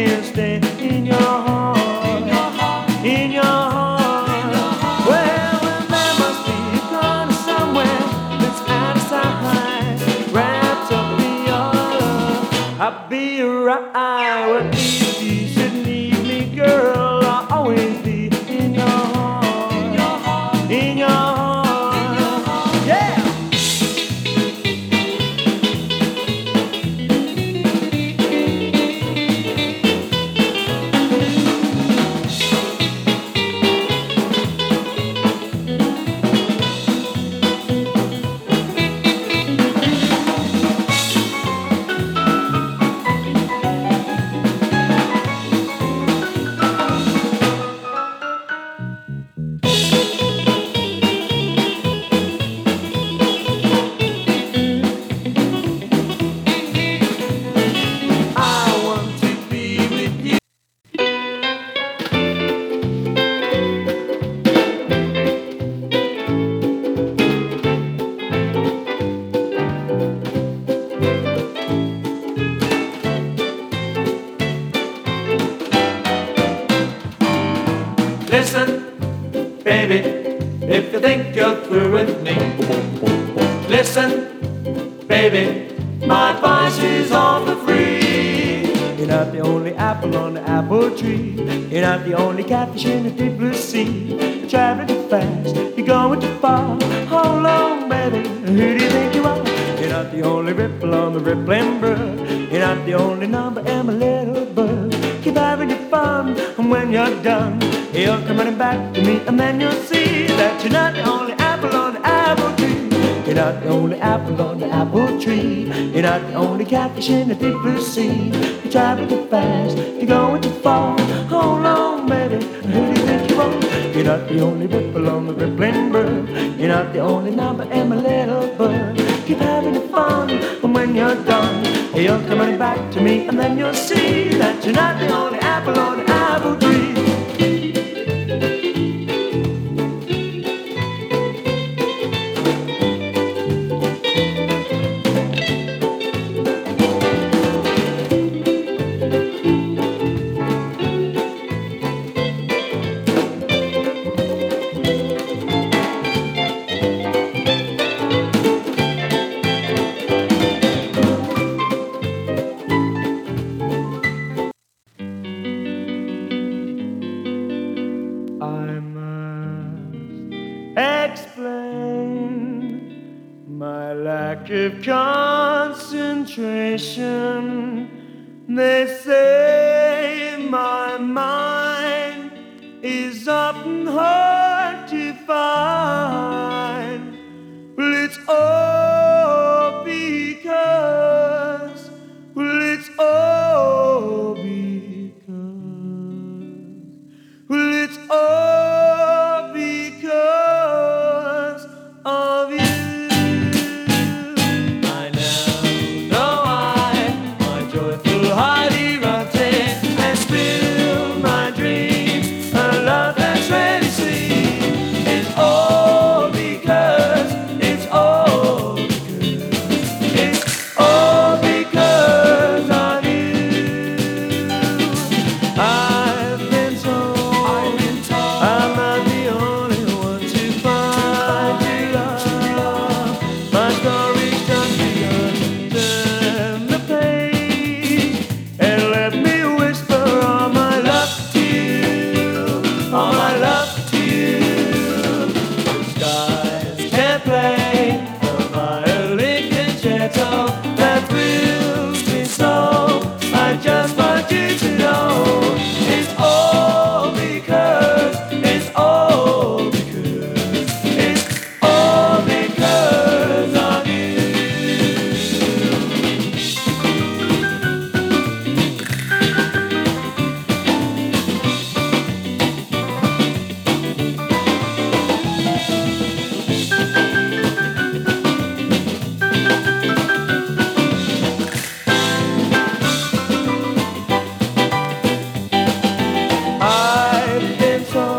can't stay in your heart, in your heart. Well, there must be a corner somewhere that's out of sight, wrapped up in your love. I'll be right. Well, if you should need me, girl, I'll always be in your heart, in your heart. Yeah. Listen, baby, if you think you're through with me. Listen, baby, my advice is all for free. You're not the only apple on the apple tree. You're not the only catfish in the deep blue sea. You're traveling too fast, you're going too far. Hold on, baby, who do you think you are? You're not the only ripple on the rippling brook. You're not the only number in my little book. Keep having your fun, and when you're done, you'll come running back to me, and then you'll see that you're not the only apple on the apple tree. You're not the only apple on the apple tree. You're not the only catfish in the deep blue sea. You're traveling too fast, you're going too far. Hold on, baby, who do you think you are? You're not the only ripple on the rippling brook. You're not the only number in my little book. Keep having your fun, and when you're done, you'll come running back to me, and then you'll see that you're not the only apple on the apple tree. Explain my lack of concentration. They say my mind is often hard.